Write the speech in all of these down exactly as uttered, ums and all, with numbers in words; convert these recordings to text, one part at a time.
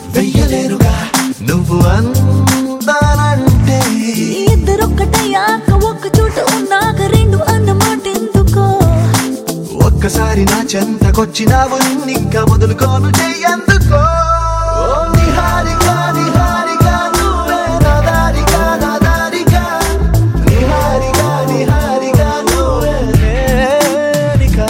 వెయ్యలేరుగా నువ్వు అందానంటే. ఇద్దరొక్కటయ్యాక ఒక్క చోట ఉన్నాక రెండు అన్నమాట ఎందుకో. ఒక్కసారి నా చెంతకొచ్చినావు నిన్నింకా వదులుకోను చెయ్యందుకో. నిహారిగా నిహారిగా నువ్వే నా దారిగా నా దారిగా. నిహారిగా నిహారిగా నువ్వే నేనిగా.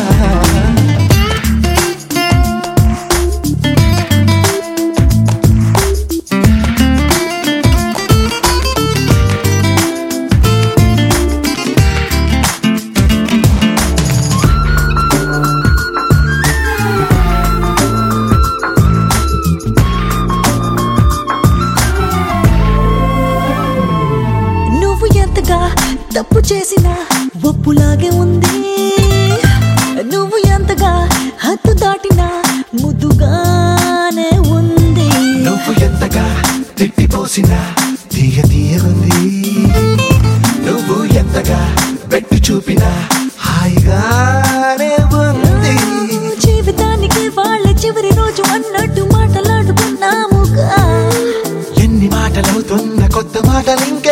తప్పు చేసిన ఒప్పులాగే ఉంది. నువ్వు ఎంతగా హద్దు దాటినా ముద్దుగానే ఉంది. నువ్వు ఎంతగా తిట్టిపోసినా తీయ తీయగుంది. నువ్వు ఎంతగా పెట్టి చూపినా హాయిగానే ఉంది. జీవితానికి వాళ్ళ చివరి రోజు అన్నట్టు మాటలాడుకున్నాముగా. ఎన్ని మాటలవుతున్న కొత్త మాటలు ఇంకా